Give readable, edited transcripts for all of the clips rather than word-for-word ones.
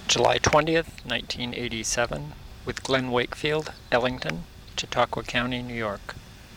July 20th, 1987, with Glenn Wakefield, Ellington, Chautauqua County, New York.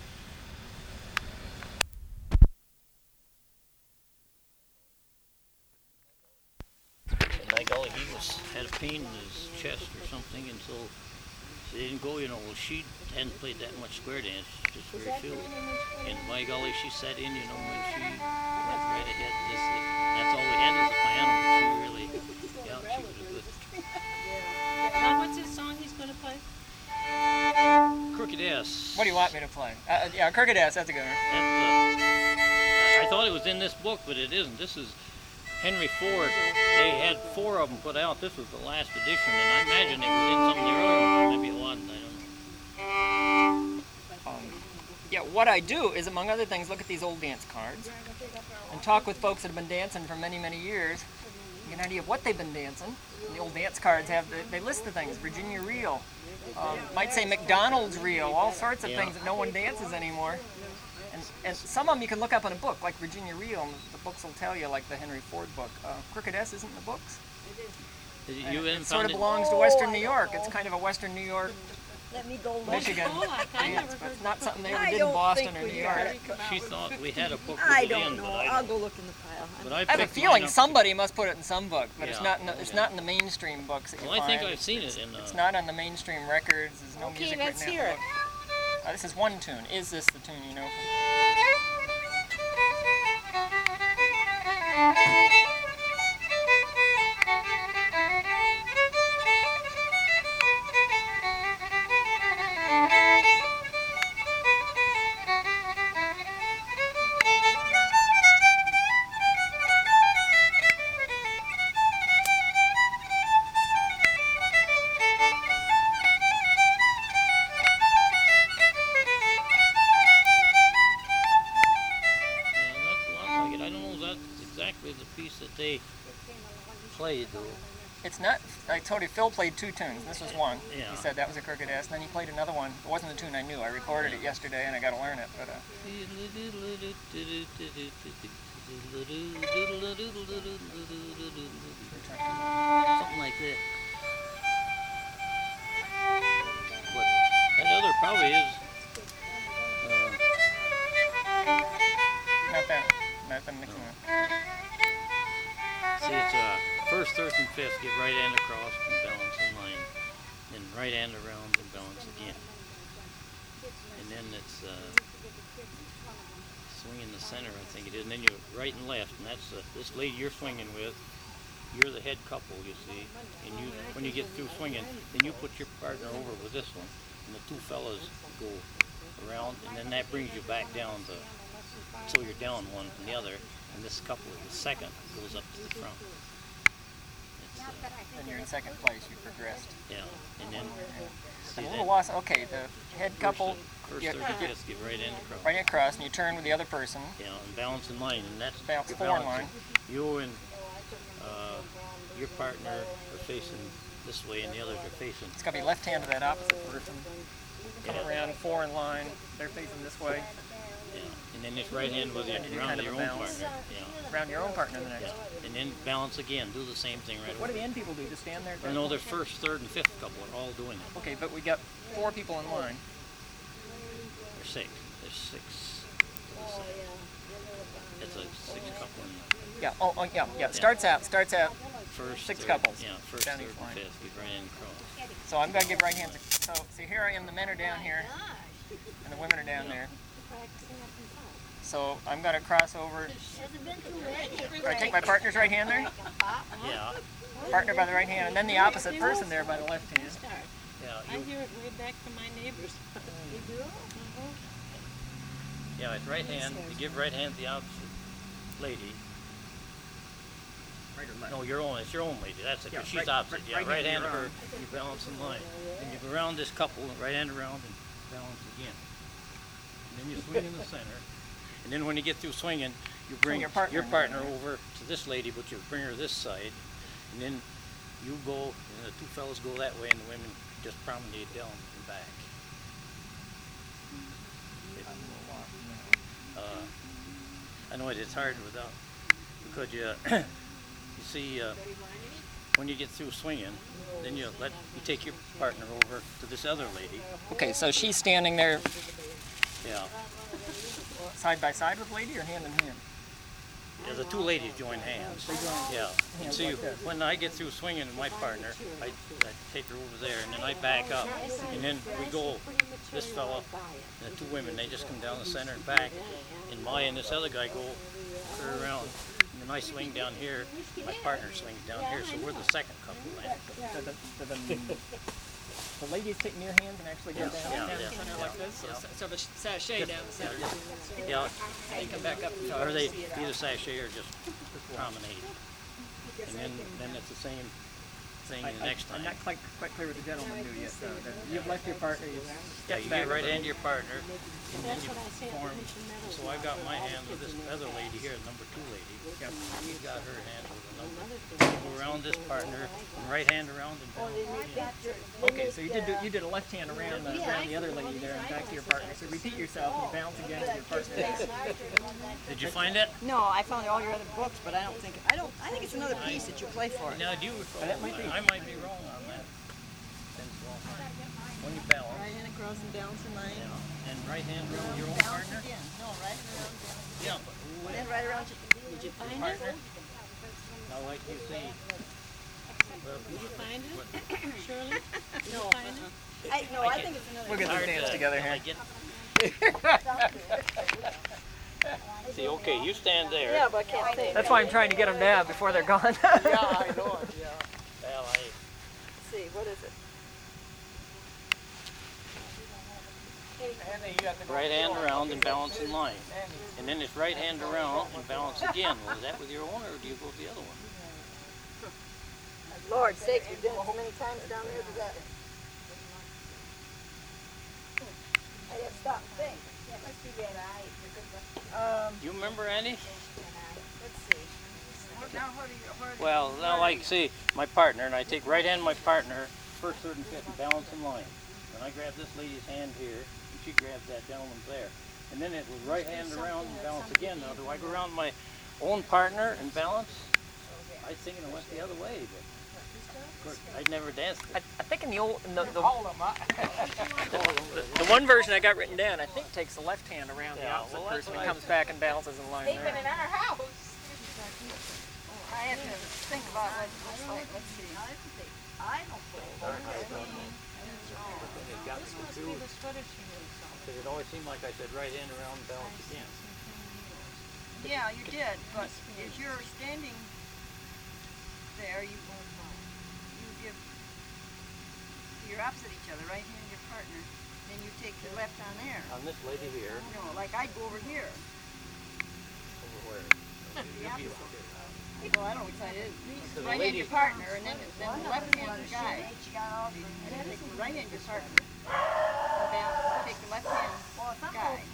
By golly, he had a pain in his chest or something, and so they didn't go, Well, she hadn't played that much square dance, just very few. And by golly, she sat in, when she went right ahead. That's all we had was the piano, but she really, she was a good. Now, what's his song he's going to play? Crooked S. What do you want me to play? Crooked S, that's a good one. I thought it was in this book, but it isn't. This is Henry Ford. They had 4 of them put out. This was the last edition, and I imagine it was in some of the earlier ones. Maybe it wasn't. I don't know. What I do is, among other things, look at these old dance cards and talk with folks that have been dancing for many, many years. Get an idea of what they've been dancing. And the old dance cards they list the things. Virginia Reel, might say McDonald's Reel, all sorts of things that no one dances anymore. And some of them you can look up in a book, like Virginia Reel, and the books will tell you, like the Henry Ford book. Crooked S isn't in the books. It sort of belongs to Western New York. It's kind of a Western New York, Michigan dance, but it's not something they ever did in Boston or New York. She thought we had a book. I don't know. I'll go look in the pile. But I have a feeling somebody must put it in some book, but it's not in the mainstream books that you find. I think I've seen it in. It's not on the mainstream records. There's no music written let's hear it. This is one tune. Is this the tune you know? It's not. I told you Phil played 2 tunes. This was one. Yeah. He said that was a Crooked S. And then he played another one. It wasn't a tune I knew. I recorded it yesterday and I got to learn it. But something like that. But that other probably is. Not that. Not the mixing one. See, it's first, third, and fifth. Get right hand across and balance in line. Then right hand around and balance again. And then it's swing in the center, I think it is. And then you right and left. And that's this lady you're swinging with. You're the head couple, you see. And when you get through swinging, then you put your partner over with this one. And the 2 fellas go around. And then that brings you back down so you're down one from the other. And this couple, the second, goes up to the front. And you're in second place. You progressed. Yeah, and then I'm a little lost. Okay, the head couple. First, third, and fifth, get right hand across. Right hand across, and you turn with the other person. Yeah, and balance in line, and that's balance 4 in line. You and your partner are facing this way, and the others are facing. It's got to be left hand to that opposite person. Come around 4 in line. They're facing this way. And then it's right hand with around your own partner. Yeah. Around your own partner the next. Yeah. And then balance again. Do the same thing right away. What do the end people do? Just stand there? No, the first, third, and fifth couple are all doing it. Okay, but we got 4 people in line. There's 6. There's 6. It's a 6 couple. Yeah. Starts out. First, 6 third, couples. Yeah, first, down third, each line. and fifth. Give right hand across. So I'm going to give right hands. So here I am. The men are down here, and the women are down there. So I'm going to cross over. Do I take my partner's right hand there? Yeah. Partner by the right hand, and then the opposite person there by the left hand. Yeah. I hear it way back from my neighbors. You do? Yeah, it's right hand. You give right hand to the opposite lady. Right or left? No, it's your own lady. That's it. Yeah, She's opposite. Right hand to her. around. You balance in line. And you go around this couple, right hand around, and balance again. And then you swing in the center. And then when you get through swinging, you bring your partner over to this lady, but you bring her this side. And then you go, and the 2 fellas go that way, and the women just promenade down and back. I know it's hard without, because you see, when you get through swinging, then you take your partner over to this other lady. Okay, so she's standing there Yeah. side by side with lady or hand in hand? Yeah, the two ladies join hands. Yeah. And see, when I get through swinging with my partner, I take her over there, and then I back up, and then we go. This fella and the two women, they just come down the center and back, and my and this other guy go around. And then I swing down here. My partner swings down here, so we're the second couple. The ladies take near hands and actually go down the center like this. So the sachet down the center. Yeah. They come back up. Or they either sachet or just promenade. And then it's the same thing the next time. I'm not quite clear what the gentleman knew yet, though. You've left your partner. Yeah, you get right hand to your partner, and then you form. So I've got my hand with this other lady here, number 2 lady. Yep. She's got her hand with the number. Go around this partner, and right hand around and down. Okay, so you did a left hand around the other lady there and back to your partner. So repeat yourself and you bounce again to your partner. Did you find it? No, I found all your other books, but I think it's another piece that you play for. Now, do you recall? That might be. I might be wrong on that. When you balance. Right hand across and down to mine. Yeah. And right hand around your own partner? Again. No, right around. Yeah, but And then right around. Did you find it? partner. Now, like you see. Did you find it? Shirley? Did you find it? I think it's another. We'll get this dance together here. See, okay, you stand there. Yeah, but I can't say. That's why I'm trying to get them now before they're gone. Yeah, I know it, yeah. Well, Let's see, what is it? right hand around and balance in line. And then it's right hand around and balance again. Was that with your own or do you go with the other one? Lord sakes, we've done it so many times down there that I have to stop and think. Must be that You remember, Andy? let's see. Now, where do you, Well, now like, see, my partner, and I take right hand of my partner, first, third, and fifth, and balance in line. And I grab this lady's hand here, and she grabs that gentleman's there. And then it was right hand around and balance again. Now, do I go around my own partner and balance? I was thinking it went the other way, but of course, I'd never danced it. I think in the one version I got written down, I think takes the left hand around the Yeah, opposite well, that's person what and I- comes back and balances in line there. in our house. I have to think about what it looks like. Let's see. I don't Because it always seemed like I said right hand around and balance again. Yeah, you did, but if you're standing there, you give, you're opposite each other, right hand your partner, then you take the left on there. On this lady here, You know, like I'd go over here. over where? The opposite. Well, I don't know which side it is. the Right hand lady- your partner, and then the left hand the guy. And then take the right hand your partner. And then take the left hand guy.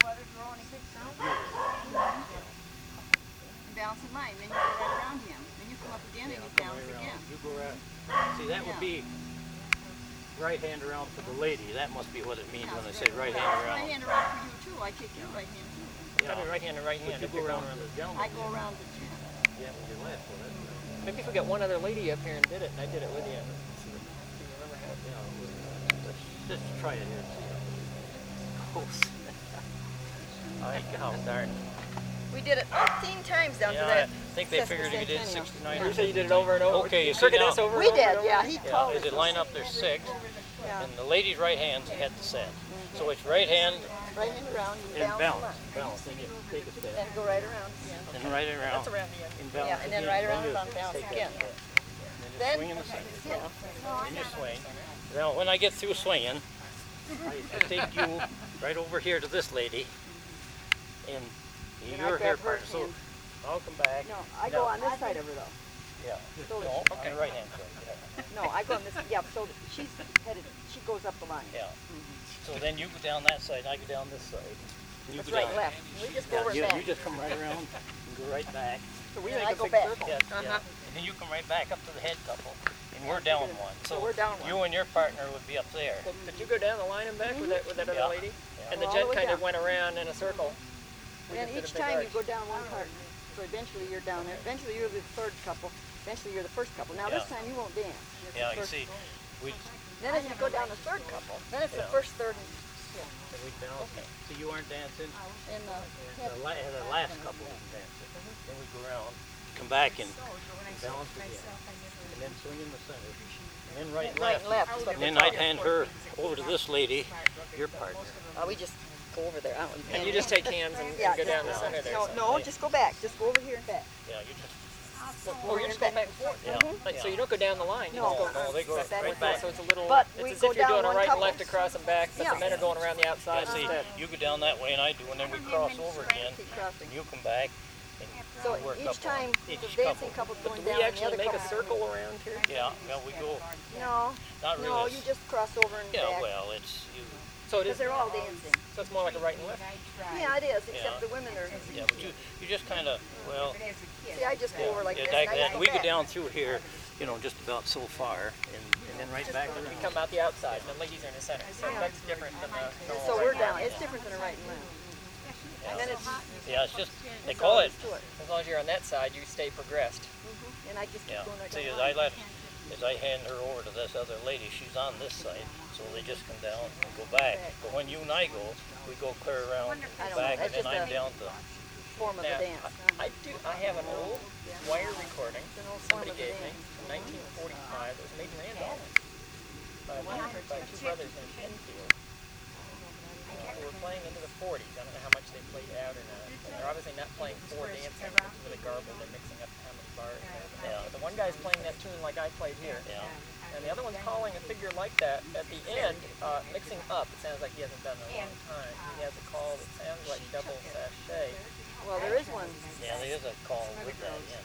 And balance in line. Then you go right around him. Then you come up again and you balance again. You go around. See, that would be right hand around for the lady. That must be what it means when I say right hand Right around. hand around for you too. I take your right hand too. Gotta be right hand to right hand. But you go around the gentleman. I go around the chin. Yeah, with your left. Well, that's right. Maybe if we got one other lady up here and did it, and I did it with you. Do you remember how? Yeah, let's try it here and see how it goes. I darn. We did it 15 times down to Yeah, I that. think they figured if you did Sesquicentennial. 69 You or said you did it over and over. Okay, you see Crooked now- this over We and over and did, over? yeah. He Yeah, told as us. it line up, there's 6, Yeah. and the lady's right hand's head to set. So it's right hand Right hand around, you and balance. balance. Balance, then you take a step, Then go right around again. and right around. That's around the end. And balance Yeah, and then again. right around you and on balance take that again. step. Then- Then you swing in the second. Then you swing. Now, when I get through swinging, I take you right over here to this lady, and And I you're here grab her part. So hand. I'll come back. No, I go on this side of her though. Yeah. So No, that- okay, right hand swing. Yeah. No, I go on this, yeah, so that she's headed, she goes up the line. Yeah. So then you go down that side, I go down this side. And you That's go right, down. left. We just go Yeah, over you, and you back. just come right around and go right back. So we And make I a go big back. circle. Yeah, yeah. And then you come right back up to the head couple, and we're down one. So we're down one. You and your partner would be up there. Did you go down the line and back with that Yeah. other lady? Yeah. And the All jet the way kind of down. went around in a circle. We And then just did a each big time you arch. go down one part, so eventually you're down there. Eventually you're the third couple, Eventually you're the first couple. Now this Yeah. time you won't dance. It's the Yeah, you first- see, we Then as you go down the third couple, then it's the Yeah. first, third, and we balance. So you aren't dancing. and The last couple is dancing. Then we go around, come back and balance again, and then swing in the center, and then right and right left. and left. is what And they then call I'd it. hand her over to this lady, your partner. We just go over there. And you just take hands and Yeah, go down the just- center there. No, so. no, just go back. Just go over here and back. Yeah, you just Oh, you're just going back and forth. yeah. Like, yeah. so you don't go down the line. You No. just go No, they go back right and back. forth. So it's a little. But it's we as go if you're down doing a one right and couple. left across and back, but Yeah. the men are going around the outside Yeah, see, instead. you go down that way and I do, and then we cross over again, Keep crossing. and you come back, and So we work each up on time each the dancing couple. couple's But going do down we and the actually other make a couple's circle around here? Yeah, well, we go, No, not really. no, you just cross over and Yeah, back. well, it's, you, So it Because is. they're all dancing. So it's more like a right and left. Yeah, it is, Yeah. except the women are. yeah, but you just kind of, well, See, I just go over like yeah, this. like and I that. go We go back. down through here, you know, just about so far, and then right back You around. come out the outside, and the ladies are in the center. So that's different than the normal. So we're right down. and It's left. different than a right and left. And then it's Yeah, it's just, they call it, to it. As long as you're on that side, you stay progressed. And I just keep yeah. going right See, down. as I hand her over to this other lady, she's on this side, so they just come down and go back. But when you and I go, we go clear around, I don't back, know, and that's then I'm just down to, Form of the Now, dance. I have an old wire recording It's an old form somebody of the gave me dance. from 1945. It was made in Randolph by two brothers in Enfield. Who were playing into the 40s. I don't know how much they played out or not. But they're obviously not playing four dancing. It's really garbled. They're mixing up how many bars. Yeah. But the one guy's playing that tune like I played here. yeah. And the other one's calling a figure like that at the end, mixing up. It sounds like he hasn't done it in a long time. He has a call that sounds like double sachet. Well, there is one. Yeah, there is a call with that, yeah.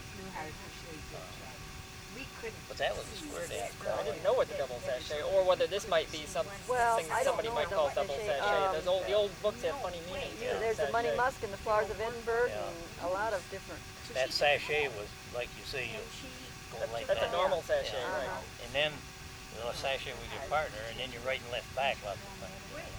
But that was a square dance I call. didn't know what the double sachet, or whether this might be something Well, that I don't somebody know might double call double sachet. sachet. The old books have funny meanings. Yeah. There's the Money Sachet. Musk and the Flowers of Edinburgh Yeah. and a lot of different. That sachet was, like you say, you go like That's that. a normal sachet, Yeah. right? And then, a sachet with your partner, and then you're right and left back lots of times.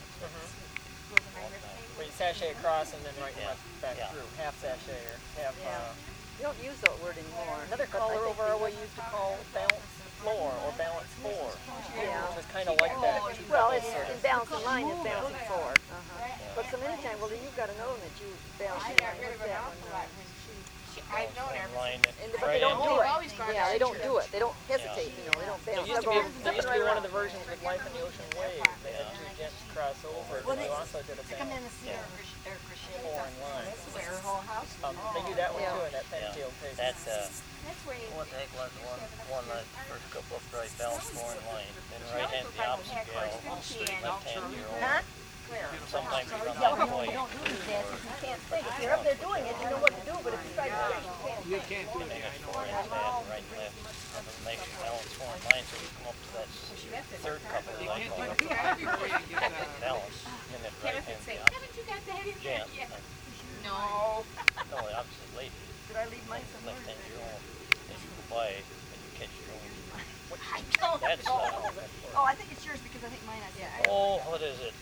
Where you sachet across and then right and Yeah. left back Yeah. through. Half sachet or half. Yeah. You don't use that word anymore. Another but I caller think over our they- way used to call balance floor or balance four. Yeah. Which was kind of like that. Two Well, doubles it's sort in of. balancing line, it's balancing forward. But so many times, well, then you've got to know that you balance your line. What's that one? I've known her. Line And, but right they don't in. do it. always got Yeah, they that don't do it. They don't hesitate, you know, they don't There balance. used to They'll be, go there used to zipping be right one of around. the versions with Life in the Ocean Wave. They had two gents cross over, but they also did a balance four in line. They do that one Yeah. too in that Yeah. Penfield case. That, what the heck was the one that first couple of right balance four in line, then right hand the opposite gal, left hand your own. Huh? Sometimes you run Yeah, that but way. you don't do these dances, you can't sing. If you're up there doing it, you know what to do, but if you try to sing, you can't. And you got four hands bad, right and left, and then makes you balance four in line, so you come up to that third couple, I call it, balance, and then right hand the opposite gent, No. no, the opposite lady, Did I leave mine somewhere? left hand your own, as you go by, and you catch your own. I don't That's, Oh, I think it's yours because I think mine I said. oh, what is it,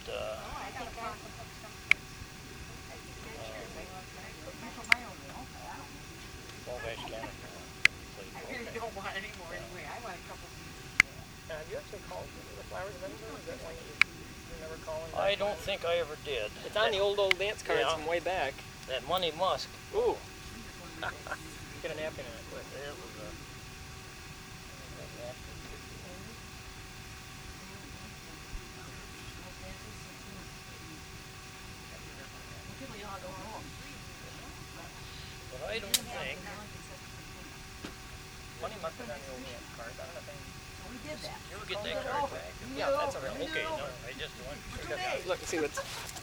Wabash County. I really don't want any more anyway. I want a couple. Have you actually called the Flowers of Edinburgh? Is that one you remember calling? I don't think I ever did. It's on the old dance cards Yeah. from way back. That Money Musk. Ooh. Get a napkin in it. But it was a. But I don't think. Money must have done the old dance cards. I don't know if any. We did that. You ever get that card back? Yeah, that's all right. Okay, no, I just wondered. Look and see what's.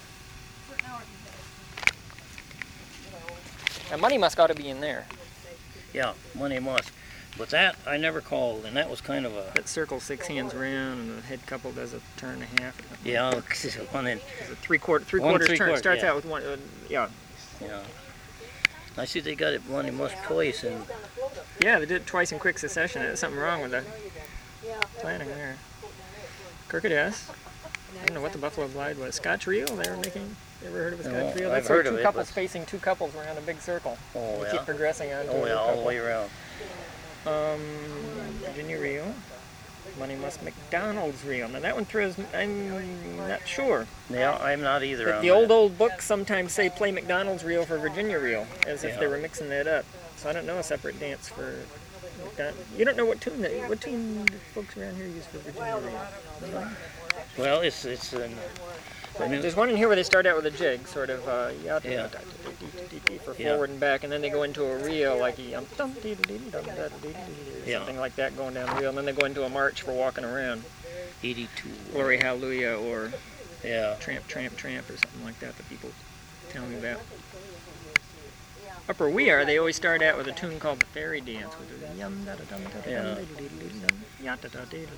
Now, Money Musk ought to be in there. Yeah, Money Musk. But that I never called, and that was kind of a. That circle 6 hands round, and the head couple does a turn and a half. Yeah, one in. It's a three quarters One turn. three-quarter, Starts yeah. out with one. Yeah. Yeah. I see they got it Money Musk twice, and Yeah, they did it twice in quick succession. There's something wrong with the planning there. Kirkwood, yes. I don't know what the Buffalo Glide was. Scotch Reel? They were making. You ever heard of a Scotch No, Reel? I've That's heard like of two it, couples but- facing two couples around a big circle. oh You yeah, keep progressing on. to a oh new yeah, all couple. the way around. Virginia reel. Money Must McDonald's reel. Now that one throws. I'm not sure. Yeah, I'm not either But on the that. old books sometimes say play McDonald's reel for Virginia reel, as if they Yeah. were mixing that up. So I don't know a separate dance for. You don't know what tune do folks around here use for Virginia reel? Well, it's an. I mean, There's one in here where they start out with a jig, sort of Yeah. for Yeah. forward and back, and then they go into a reel like something like that going down the reel, and then they go into a march for walking around, 82. Glory Hallelujah or Yeah. Tramp Tramp Tramp or something like that people tell me about. Up where we are, they always start out with a tune called the Fairy Dance, with the yum da da dum da da dum da da dum ya da da da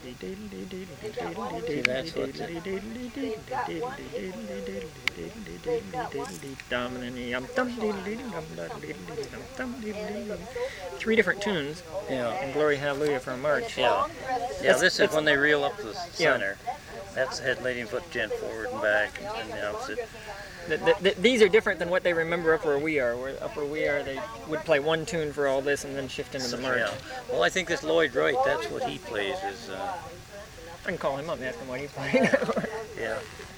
three different tunes Yeah. and Glory Hallelujah for a march. Yeah. Yeah, this is That's- when they reel up the Yeah. center. That's head, leading foot, gent forward and back, and the opposite. These are different than what they remember up where we are. Where up where we are, they would play one tune for all this and then shift into the march. Yeah. Well, I think this Lloyd Wright, that's what he plays is, I can call him up and ask him what he's playing. yeah.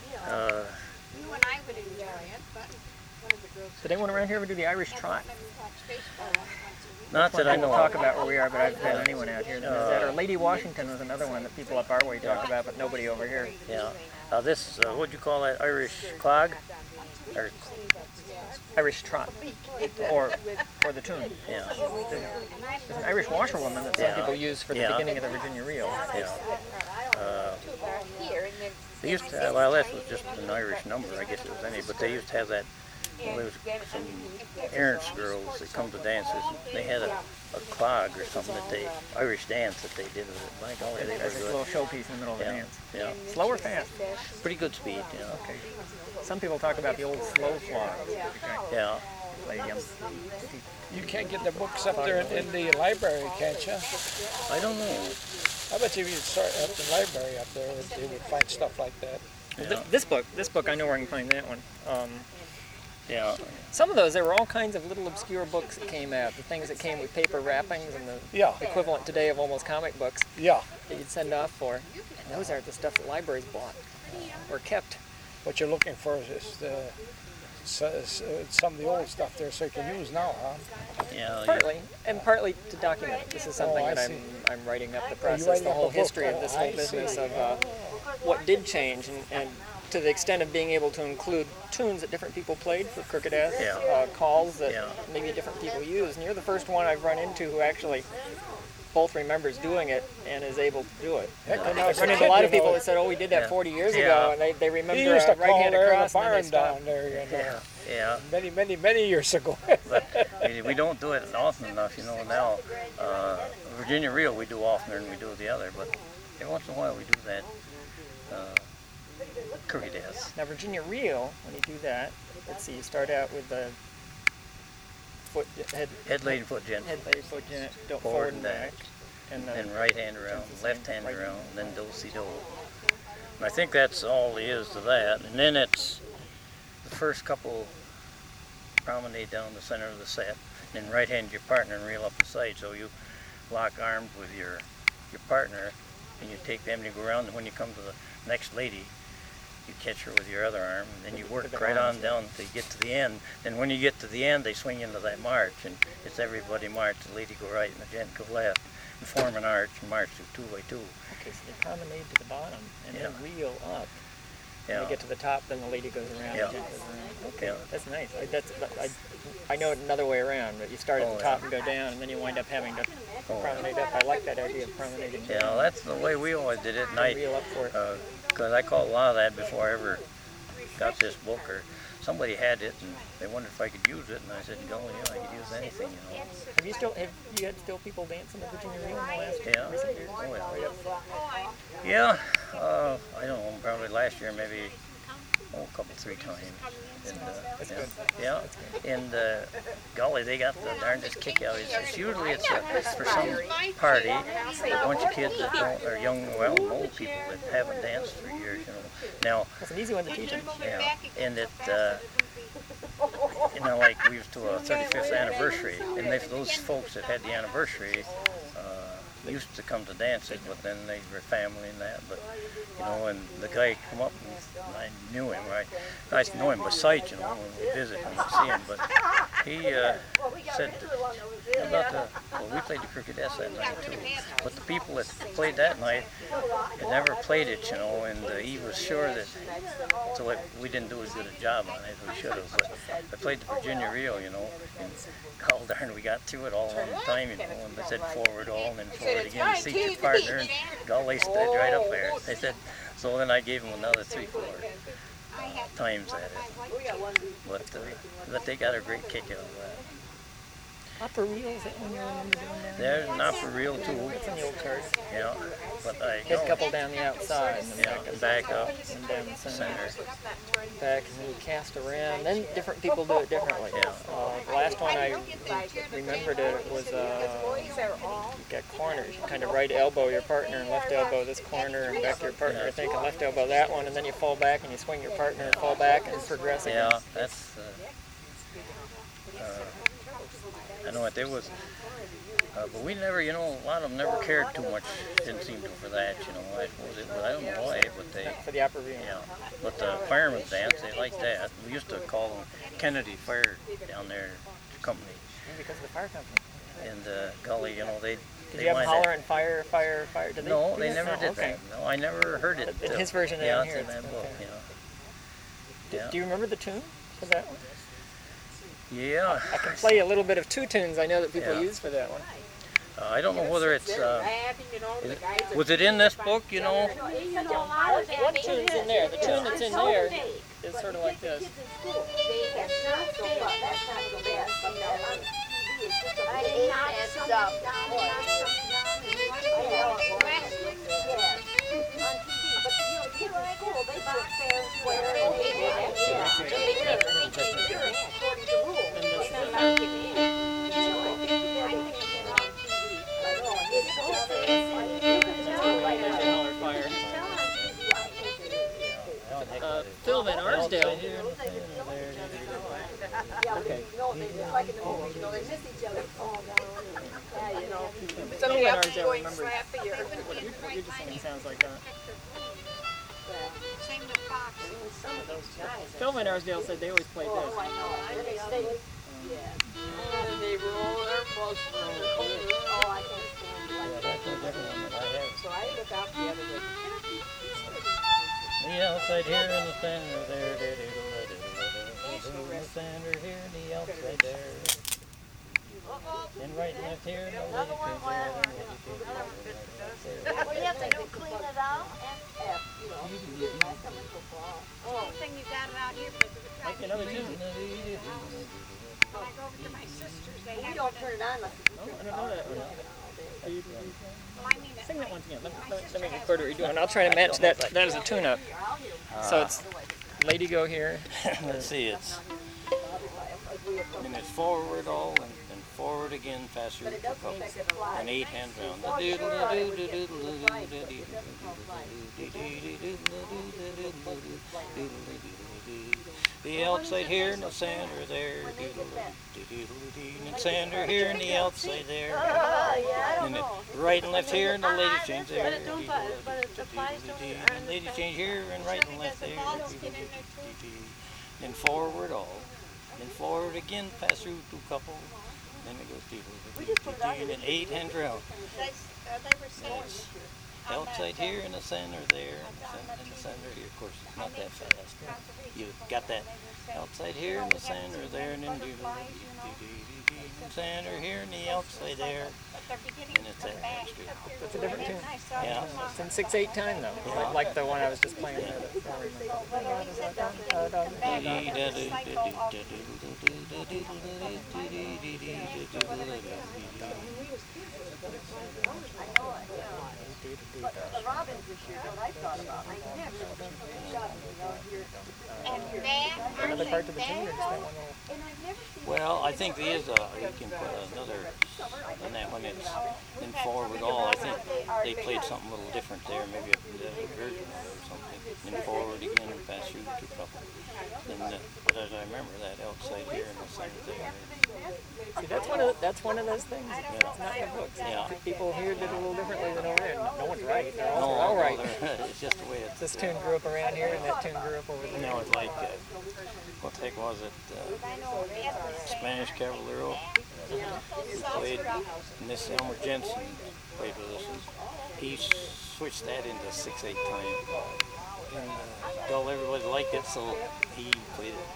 You and I would enjoy it, but one of the girls Did anyone around here ever do the Irish trot? baseball once Not that I People know talk of. about where we are, but I've had anyone out here that does that. Or Lady Washington was another one that people up our way talk about, but nobody over here. Yeah. This, what'd you call that, Irish clog? Or, Irish trot, or the tune. yeah. There's an Irish washerwoman that some Yeah. people use for the Yeah. beginning of the Virginia reel. Yeah. here, and then They used to have, well, that was just an Irish number, I guess it was any, but they used to have that, well, there was some errants girls that come to dances, and they had a clog or something that they, Irish dance that they did with it. My golly, they were As a little good. showpiece in the middle of the Yeah, dance. yeah. Slow or fast? Pretty good speed, yeah. Okay. Some people talk about the old slow flog. Yeah. Like, You can't get the books up there in the library, can't you? I don't know. I bet you if you start at the library up there, they would find stuff like that. Yeah. This book, I know where I can find that one. Yeah. Some of those, there were all kinds of little obscure books that came out. The things that came with paper wrappings and the Yeah, equivalent today of almost comic books yeah. that you'd send off for. And those are the stuff that libraries bought or kept. What you're looking for is some of the old stuff there, so you can use now, huh? Yeah. Partly, and partly to document it. This is something I that see. I'm writing up the you process, writing the up whole a book? history of this Oh, whole I see. business of what did change, and to the extent of being able to include tunes that different people played for Crooked Ass, Yeah. calls that Yeah. maybe different people use. And you're the first one I've run into who actually both remembers doing it and is able to do it. Heck, when I was I've run a into a kid, lot you of people know, that said, "Oh, we did that Yeah. 40 years Yeah. ago," and they you remember used to right call hand there in the across, and then they barn stopped. down there, you know, Yeah. many years ago. But we don't do it often enough, you know, now. Virginia reel we do oftener than we do the other, but every once in a while we do that. Crooked Ass. Now, Virginia reel, when you do that, let's see, you start out with the Head, leading foot, gent. head, leg, foot, don't Forward forward and and back, back. and Then then right hand around, It's the left same, hand right. around, then do-si-do. And I think that's all there is to that. And then it's the first couple promenade down the center of the set. Then right hand your partner and reel up the side. So you lock arms with your partner and you take them and you go around. And when you come to the next lady, you catch her with your other arm, and then you work With the right arms, on down till you get to the end. And when you get to the end, they swing into that march, and it's everybody march. The lady go right and the gent go left, and form an arch and march through 2 by 2. okay, so they promenade to the bottom and then Yeah. reel up. When Yeah. they get to the top, then the lady goes around, Yeah. the gent goes around. Okay, Yeah. that's nice. I know it another way around, but you start at Oh, the yeah. top and go down, and then you wind up having to Oh. promenade up. I like that idea of promenading Yeah, down that's the way we always did it. And and reel up for it. because I caught a lot of that before I ever got this book, or somebody had it and they wondered if I could use it, and I said, "Golly, yeah, I could use anything, you know." Have you had still people dancing the Virginia reel in the last Yeah. recent years? Oh, yeah. Right up. Yeah, I don't know, probably last year, maybe a couple, 3 times. And, yeah, and golly, they got the darndest kick out. It's usually it's for some party, a bunch of kids that don't, or young, well, old people that haven't danced for years, you know. Now, That's an easy one to teach them. yeah, and it, you know, like we was to a 35th anniversary, and those folks that had the anniversary used to come to dances, but then they were family and that. But you know, and the guy come up and I knew him. I knew him by sight, you know, when we visit and we see him. But he said about we played the Crookedess that night too. But the people that played that night had never played it, you know, and he was sure that so we didn't do as good a job on it as we should have. But I played the Virginia Reel, you know, and oh darn, we got through it all one time, you know, and they said forward all and then forward again, seat your partner, and golly, stood right up there. They said, so then I gave them another 3-4 times at it. But they got a great kick out of that. Opera reel, is that one you remember doing down There's an opera reel too. It's in the old card. Yeah, but I Hit a couple down the outside and then back up and down the center. center. Back and then you cast around. Then different people do it differently. Yeah. The last one I remembered it was you got corners. You kind of right elbow your partner and left elbow this corner and back to your partner, I think, and left elbow that one, and then you fall back and you swing your partner and fall back and progress again. Yeah, that's. I know what there was, but we never, you know, a lot of them never cared too much. Didn't seem to for that, you know. I suppose it, but I don't know why, but they. For the opera reel. Yeah, but the firemen's dance, they liked that. We used to call them Kennedy Fire down there, the company. Because of the fire company. And golly, you know, they. Did you have holler and fire? Did No, they they never did okay. that. No, I never heard it. In his version yeah, down it's here. in that book. Okay. Yeah. Do you remember the tune for that one? Yeah. I can play a little bit of 2 tunes I know that people Yeah. use for that one. I don't know whether it's. Was it in this book? You know. What tune's in there? The tune that's in there is sort of like this. Phil Van Arsdale. Okay. Phil Van Arsdale remembers what you're just singing sounds like that. Phil Van Arsdale said they always played this. The outside here in the center there, in the center here and the outside there. And right and left here and the lady change there. Well, you have to go clean it out and, thing you got around here, but Make another tune. when I go over to my sister's, they have. don't turn it on unless No, I don't know that. Are you, Well, I mean, sing that once again. Let me record what you're doing. I'll try to match that as a tune-up. So it's Lady Go here. Let's see, it's. And it's forward all and forward again, past your couple. An 8-hand round. The outside here and the center there. And center here and the outside there. And the right and left here and the lady change there. And lady change here and right and left there. Then forward all. Then forward again, pass through 2 couple. Then it goes and an 8-hand round. Yes. Outside here in the center there, in the center here. Of course, it's not that fast. You got that outside here in the center there, and then center here and the outside there, and it's that extra. It's a different tune. Yeah. It's in 6/8 time though, Yeah. like the one I was just playing. the robins this year, what I thought about. I never shot them, here. and that, other parts of the tune, or just that one little? Well, I think there is you can put another, in that when it's in forward all, I think they played something a little different there, maybe a version of it or something. In forward again, pass through to a couple. But as I remember that outside here in the center there. See, that's one of those things. It's not in the books. Yeah. People here did it a little differently than over there. No one's right. They're No, all right. it's just the way it's. This tune grew up around here, and that tune grew up over there. You know, it's like, what the heck was it? Spanish Caballero. He played, and this Elmer Jensen played with us. He switched that into 6/8 time. And well, everybody liked it, so he played it.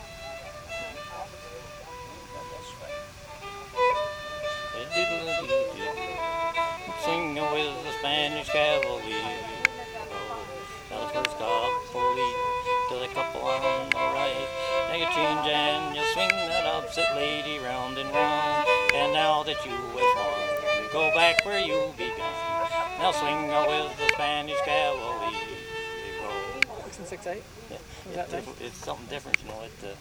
Sing with the Spanish cavalry. Now the first cavalry to the couple on the right. Now you change and you swing that opposite lady round and round. And now that you have won, go back where you began. Now swing with the Spanish cavalry. 6/8. Yeah, Is that nice? it's something different, you know.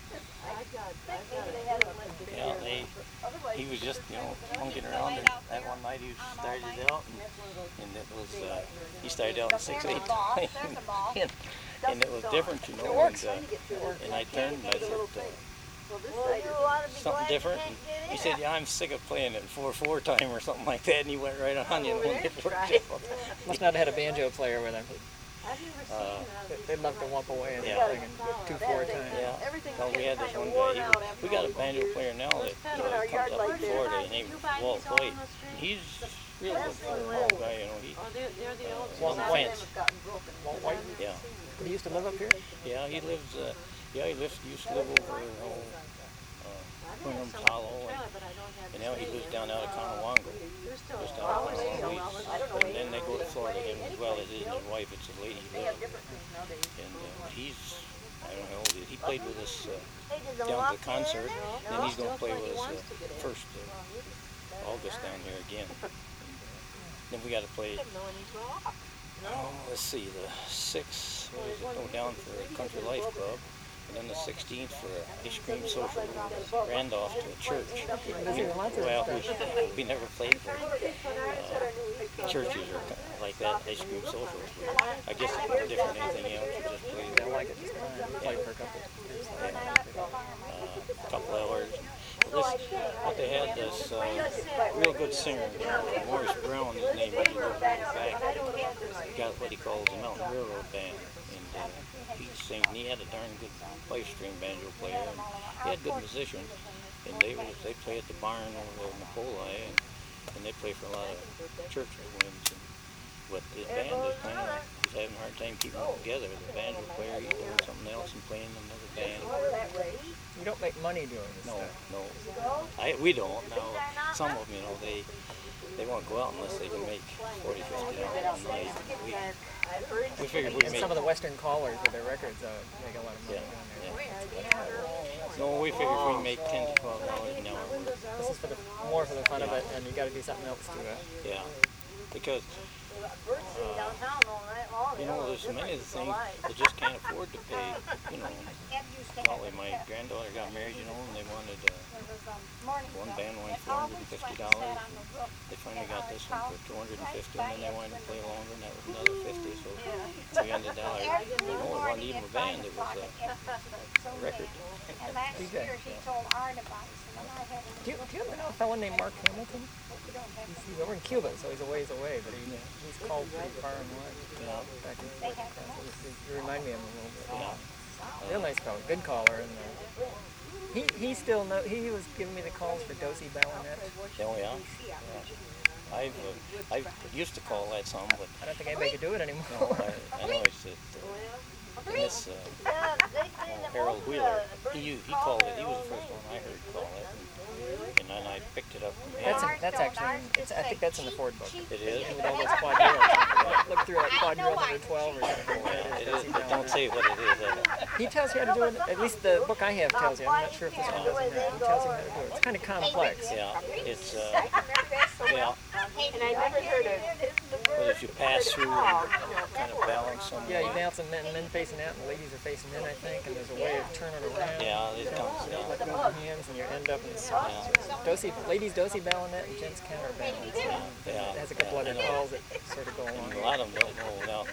He was just, hunking around, and that one night he started out, and it was, he started out in 6/8 time, and it was different, and I turned and I said, something different, and he said, yeah, I'm sick of playing it in 4/4 time or something like that, and he went right on, and it worked out. Must not have had a banjo player with him. They'd love to whump away and Yeah. sing in 2/4 time. Yeah, well, we had this one guy, we got a banjo player now that comes up from Florida, his name is Walt White. He's real good for a tall guy, he's on the fence. Walt White? Yeah, He used to live up here? yeah, he lives, used to live over Quinlan's Hollow, and now he lives down out of Conewango, just out of Conewango, and then they go to Florida, him as well, it isn't his wife, it's a lady he lives with, and he's, I don't know how old he is, he played with us down at the concert, and then he's going to play with us first August down here again, and then we got to play, let's see, the 6th, go down for Country Life Club, and then the 16th for ice cream social Randolph to a church. We never played for churches or like that, ice cream social. I guess it's no different than anything else. You just play. I like it. Played for a couple. Couple hours. Well, what they had this real good singer, Morris Brown, his name, he lived back. He got what he calls the Mountain Railroad Band. And he sang, and he had a darn good 5-string banjo player, and he had good musicians, and they play at the barn over in Napoli, and they play for a lot of church winds. But the band is kind of, he's having a hard time keeping them together. The banjo player, he's doing something else and playing another band. You don't make money doing this No, stuff. no. We don't. Now, some of them, they won't go out unless they can make $40, $50 a night. We figured we make. Some of the Western callers with their records make a lot of money doing there. No, we figured we make $10 to $12 an hour. This is more for the fun of it, and you got to do something else to it. Yeah, because there's many of the things they just can't afford to pay. Golly, my granddaughter got married, and they wanted one band wanted $450. They finally got this one for $250, and then they wanted to play longer, and that was another $50. So $300. It wasn't even a band; it was a record. DJ. Do you know a fellow named Mark Hamilton? He's over in Cuba, so he's a ways away, but he's called pretty far and wide. Back and forth. You remind me of him a little bit. Yeah. Real nice fellow, good caller, and he still he was giving me the calls for Dosey Ballanet. Oh yeah. I used to call that some, but I don't think anybody could do it anymore. no, I know it's this Harold Wheeler. He called it. He was the first one I heard call it, and then I picked it up from him. That's actually I think that's in the Ford book. It is. With all those quadrilles. Look through like quadrille number 12 or something. Yeah, it is. But don't say what it is. He tells you how to do it. At least the book I have tells you. I'm not sure if this one does or not. He tells you how to do it. It's kind of complex. Yeah, it's well. But if you pass through and kind of balance them. Yeah, you balance them men facing out and the ladies are facing in, I think, and there's a way of turning around. Yeah, it comes down. Let go of your hands and you end up in the ladies do-si ballonet and gents counterbalance. Yeah. It has a couple other calls that sort of go along. A lot of them don't know now.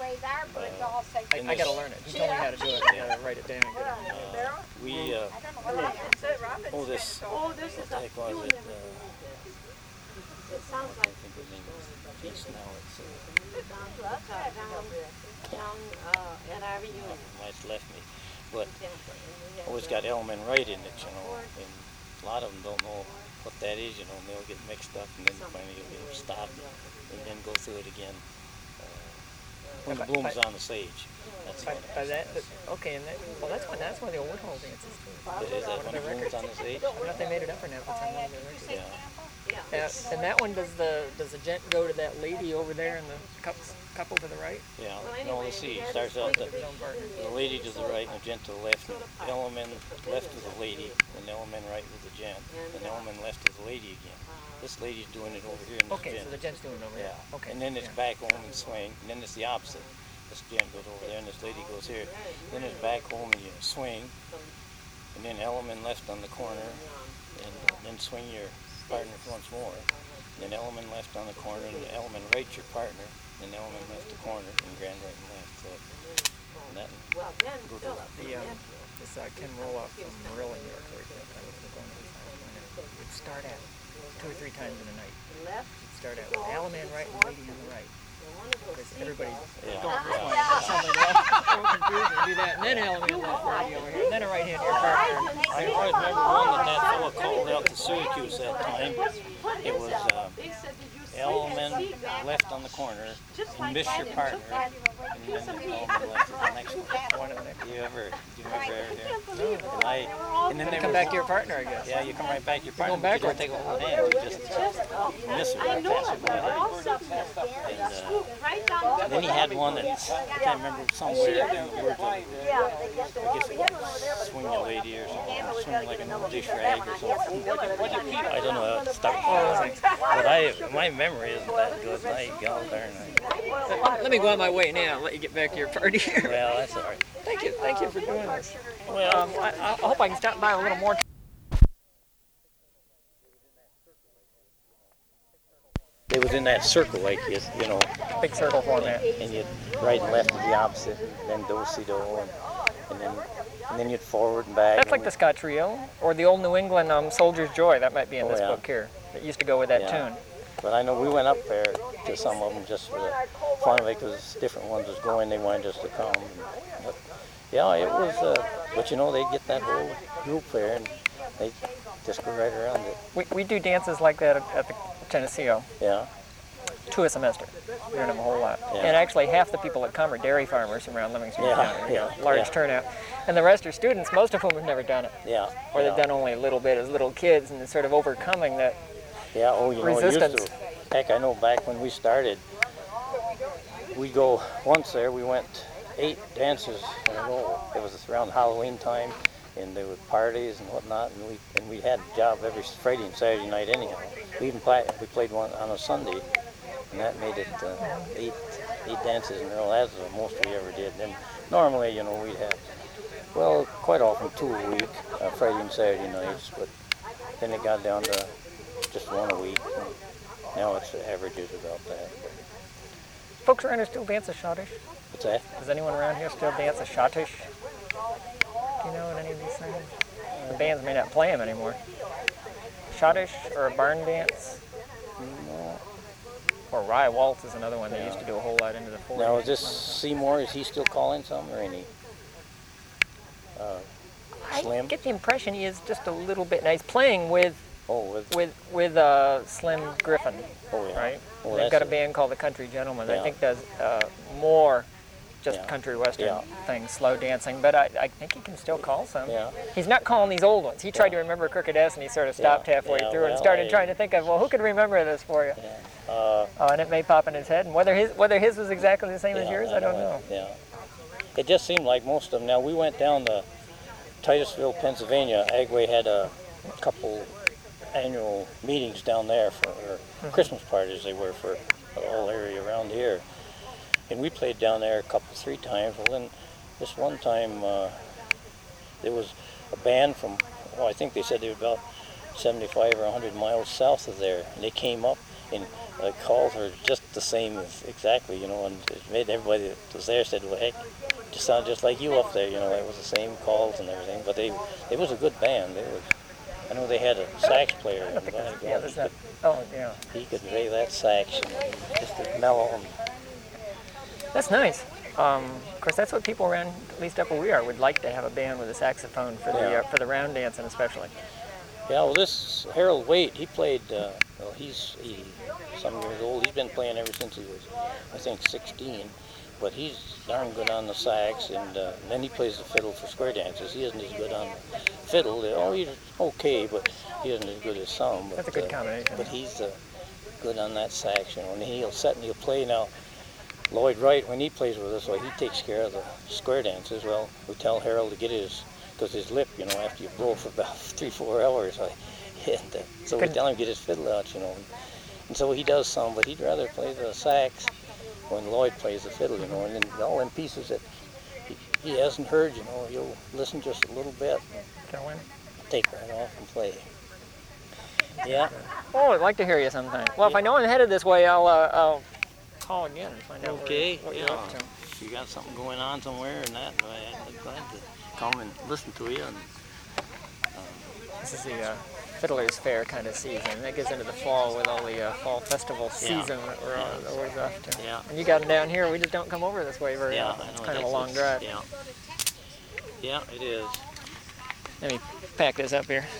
I got to learn it. He told me how to do it. I got to write it down. We this. What the heck was it? It sounds I like think it was in Peace now. It's down at our reunion. it's left me, but always got Elman right in it, you know. And a lot of them don't know what that is, you know. And they'll get mixed up, and then finally you'll get them stopped, and then go through it again. When the bloom's on the sage. That's what it is. Okay, and that's one of the old Woodhull dances too. Is that when the bloom's on the sage? I don't know if they made it up or not. It's on one of their records. Yeah. And that one, does the gent go to that lady over there and the couple to the right? Yeah. No, let's see. It starts out the lady to the right and the gent to the left. And the Elman left is the lady, and the Elman right was the gent, and the Elman left is the lady again. This lady's doing it over here in this Okay, gent. so the gent's doing it over here. Yeah. Okay. And then it's back home and swing, and then it's the opposite. This gent goes over there, and this lady goes here. Then it's back home and you swing, and then Elman left on the corner, and then swing your partner once more. And then Elman left on the corner, and Elman right your partner, and Elman left the corner, and grand right and left. So, and that this Ken Roloff from Marilla, New York, where he would start out 2 or 3 times in a night. He'd start out with Alaman right and lady on the right. Because everybody's going this way. Something confused and do that. And then Alaman left lady over here. And then a right hand here partner. I always remember one that fellow called out to Syracuse that time. It was Elman left on the corner, and miss your partner, and then Elman left at the next one. Do you ever hear? No. And then they come back to your partner, I guess. Yeah, you come right back to your partner. Going But you don't take a hold of hand. You just miss it right past it. And then he had one that I can't remember somewhere. I guess it was swing a lady or something, swing like an old dish rag or something. I don't know how to start. But my memory isn't that good. I go there and Let me go on my way now and let you get back to your party here. well, that's all right. Thank you for doing this. Well, I hope I can stop by a little more. it was in that circle, like you know, Big circle format. and you'd right and left is the opposite, and then do-si-do, and then you'd forward and back. That's like the Scott Trio, or the old New England Soldier's Joy. That might be in this yeah. book here. It used to go with that Yeah. tune. But I know we went up there to some of them just for the fun of it, because different ones was going, they wanted us to come. But yeah, it was, but you know, they get that whole group there, and they just go right around it. We do dances like that at the Geneseo. Yeah. 2 a semester. We learn them a whole lot. Yeah. And actually half the people that come are dairy farmers from around Livingston County. Yeah, Large yeah. turnout. And the rest are students, most of whom have never done it. Yeah. Or they've yeah. done only a little bit as little kids, and it's sort of overcoming that Yeah, oh, you know, it used resistance. to. Heck, I know back when we started, we'd go, once there, we went 8 dances in a row. It was around Halloween time, and there were parties and whatnot, and we had a job every Friday and Saturday night anyhow. We even we played one on a Sunday, and that made it 8 dances in a row. That's the most we ever did. And normally, you know, we'd have, well, quite often 2 a week, Friday and Saturday nights, but then it got down to just 1 a week. Now it's the average is about that. Folks around here still dance a schottisch? What's that? Does anyone around here still dance a schottisch? Do you know in any of these things? The bands may not play them anymore. Schottisch or a barn dance? No. Or rye waltz is another one they used to do a whole lot into the 40s. Now is this Seymour? Is he still calling some or any? I Slim? get the impression he is just a little bit. Now he's playing with Oh, Slim Griffin, oh yeah. right? Oh, They've that's got a it. band called the Country Gentlemen. I Yeah. think does more just Yeah. country western Yeah. things, slow dancing. But I think he can still call some. Yeah. He's not calling these old ones. He tried to remember Crooked S, and he sort of stopped halfway Yeah, through and well, started trying to think of, well, who could remember this for you? Yeah. And it may pop in his head. And whether his was exactly the same as Yeah, yours, I don't know. Yeah. it just seemed like most of them. Now, we went down to Titusville, Pennsylvania. Agway had a couple annual meetings down there for or Christmas parties they were for the whole area around here. And we played down there three times. Well, then this one time there was a band from, I think they said they were about 75 or 100 miles south of there. And they came up and the calls were just the same exactly, and it made everybody that was there said, well, heck, it just sounded just like you up there, it was the same calls and everything. But it was a good band. I know they had a sax player. Yeah, there's that. Oh, yeah. He could play that sax and just mellow. That's nice. Of course, that's what people around, at least up where we are, would like to have a band with a saxophone for the round dancing, especially. Yeah, well, this Harold Waite, he played. He's some years old. He's been playing ever since he was, I think, 16. But he's darn good on the sax, and then he plays the fiddle for square dances. He isn't as good on the fiddle. He's okay, but he isn't as good as some. But, that's a good combination. But he's good on that sax, and he'll set and he'll play. Now, Lloyd Wright, when he plays with us, he takes care of the square dances. Well, we tell Harold to get because his lip, after you blow for about 3-4 hours, so we tell him to get his fiddle out, And so he does some, but he'd rather play the sax when Lloyd plays the fiddle, and then all them pieces that he hasn't heard, he'll listen just a little bit, and take right off and play. Yeah. Oh, I'd like to hear you sometime. Well, if I know I'm headed this way, I'll call again and find out what you're up to. If you got something going on somewhere and that, I'd be glad to come and listen to you. And this is the Fiddler's Fair kind of season. That gets into the fall with all the fall festival season that we're always off to. Yeah. And you got them down here. We just don't come over this way very often. It's kind of a long drive. Yeah, it is. Let me pack this up here.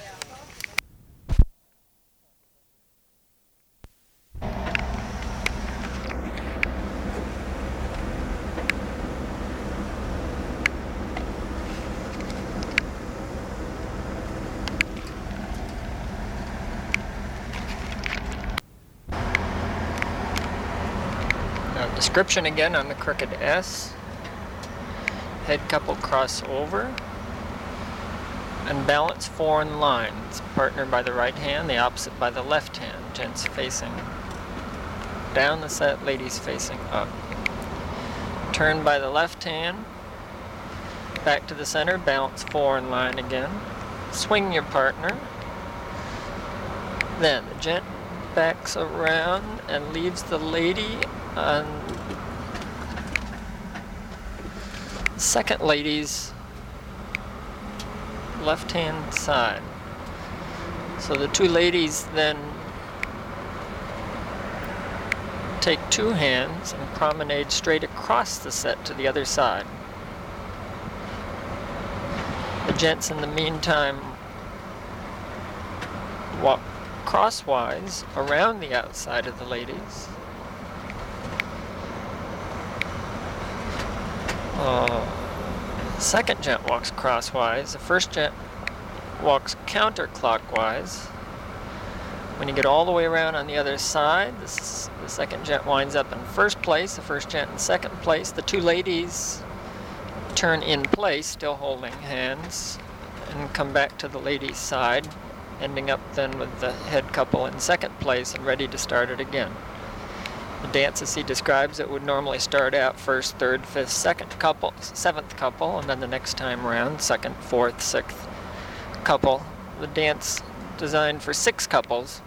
Description again on the Crooked S. Head couple cross over. And balance foreign lines. Partner by the right hand, the opposite by the left hand. Gents facing down the set, ladies facing up. Turn by the left hand. Back to the center, balance foreign line again. Swing your partner. Then the gent backs around and leaves the lady on second lady's left hand side. So the two ladies then take two hands and promenade straight across the set to the other side. The gents in the meantime walk crosswise around the outside of the ladies. Second gent walks crosswise. The first gent walks counterclockwise. When you get all the way around on the other side, the second gent winds up in first place, the first gent in second place. The two ladies turn in place, still holding hands, and come back to the ladies' side, ending up then with the head couple in second place and ready to start it again. The dance, as he describes it, would normally start out first, third, fifth, seventh couple, and then the next time around, second, fourth, sixth couple. The dance designed for 6 couples.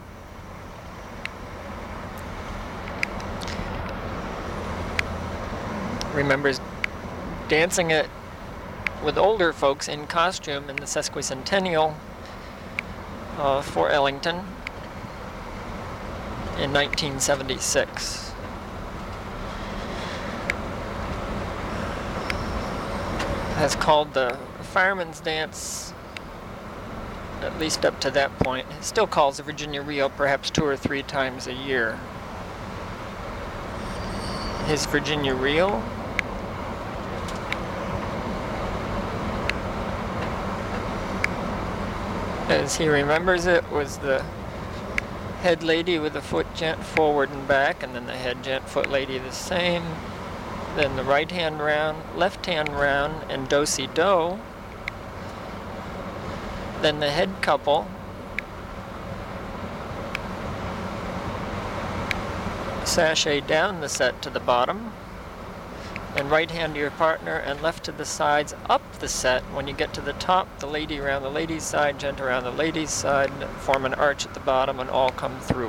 Remembers dancing it with older folks in costume in the sesquicentennial for Ellington in 1976. Has called the Fireman's Dance, at least up to that point. It still calls the Virginia Reel perhaps 2 or 3 times a year. His Virginia Reel as he remembers it, was the head lady with the foot gent forward and back, and then the head gent foot lady the same. then the right-hand round, left-hand round, and do-si-do. Then the head couple. Sashay down the set to the bottom. And right hand to your partner and left to the sides up the set. When you get to the top, the lady around the lady's side, gent around the lady's side, form an arch at the bottom and all come through.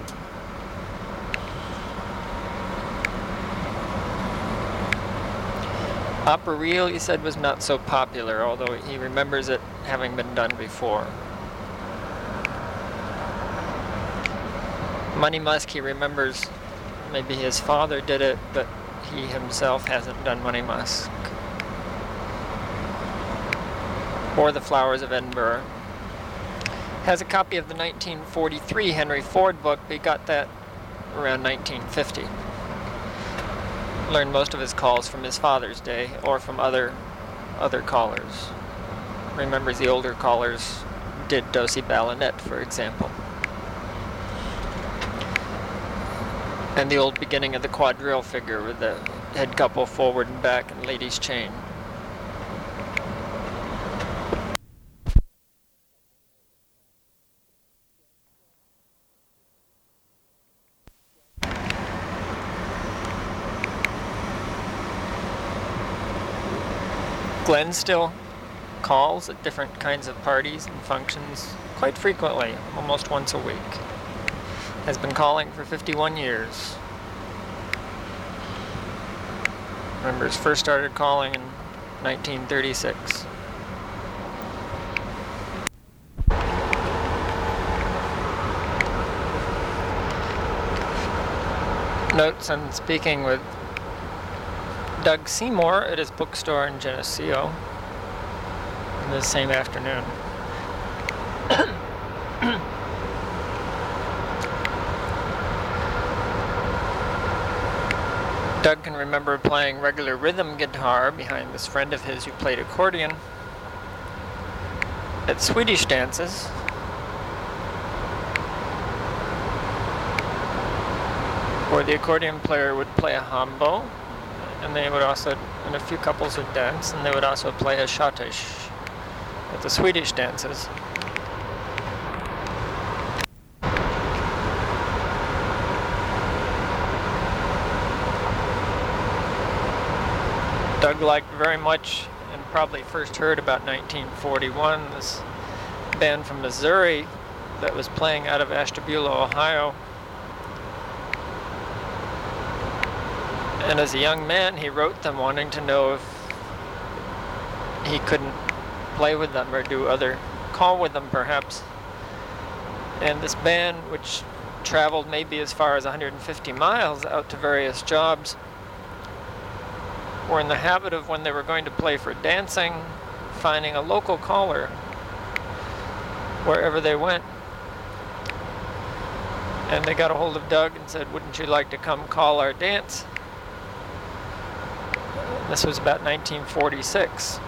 Opera reel, he said, was not so popular, although he remembers it having been done before. Money Musk, he remembers maybe his father did it, but he himself hasn't done Money Musk. Or The Flowers of Edinburgh. Has a copy of the 1943 Henry Ford book, but he got that around 1950. Learned most of his calls from his father's day or from other callers. Remembers the older callers did Do-si Ballinet, for example. And the old beginning of the quadrille figure with the head couple forward and back and lady's chain. Glenn still calls at different kinds of parties and functions quite frequently, almost once a week. Has been calling for 51 years. Members first started calling in 1936. Notes on speaking with Doug Seymour at his bookstore in Geneseo the same afternoon. Doug can remember playing regular rhythm guitar behind this friend of his who played accordion at Swedish dances. Where the accordion player would play a hambo, and they would also, and a few couples would dance, and they would also play a schottisch at the Swedish dances. Doug liked very much, and probably first heard about 1941, this band from Missouri that was playing out of Ashtabula, Ohio. And as a young man, he wrote them wanting to know if he couldn't play with them or call with them perhaps. And this band, which traveled maybe as far as 150 miles out to various jobs, were in the habit of, when they were going to play for dancing, finding a local caller wherever they went. And they got a hold of Doug and said, "Wouldn't you like to come call our dance?" This was about 1946.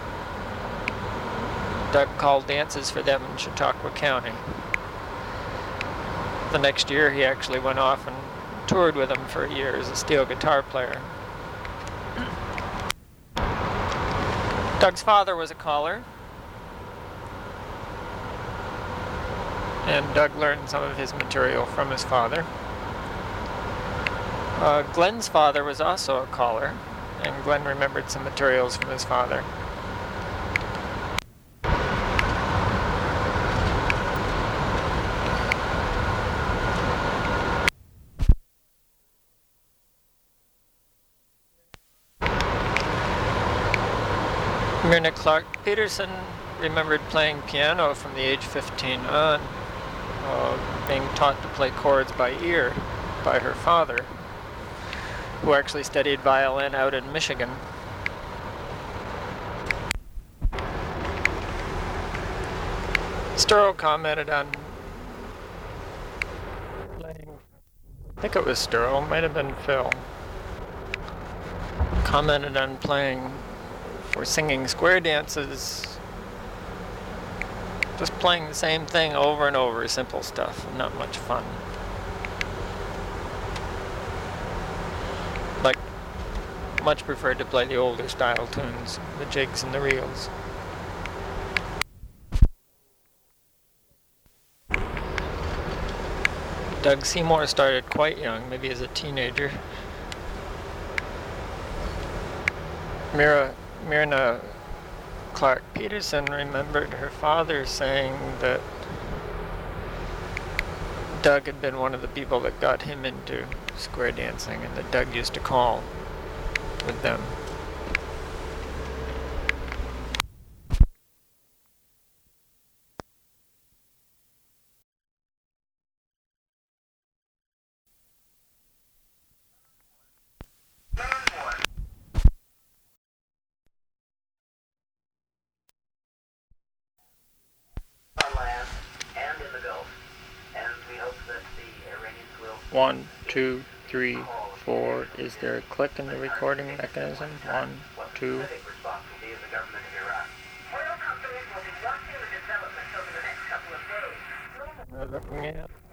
Doug called dances for them in Chautauqua County. The next year he actually went off and toured with them for a year as a steel guitar player. Doug's father was a caller, and Doug learned some of his material from his father. Glenn's father was also a caller, and Glenn remembered some materials from his father. Myrna Clark Peterson remembered playing piano from the age 15 on, being taught to play chords by ear by her father, who actually studied violin out in Michigan. Sturrow commented on playing, I think it was Sturrow, might have been Phil, commented on playing for singing square dances, just playing the same thing over and over, simple stuff, not much fun. much preferred to play the older style tunes, the jigs and the reels. Doug Seymour started quite young, maybe as a teenager. Myrna Clark Peterson remembered her father saying that Doug had been one of the people that got him into square dancing, and that Doug used to call with them. One, two, three, four. Is there a click in the recording mechanism? 1, 2. Looking at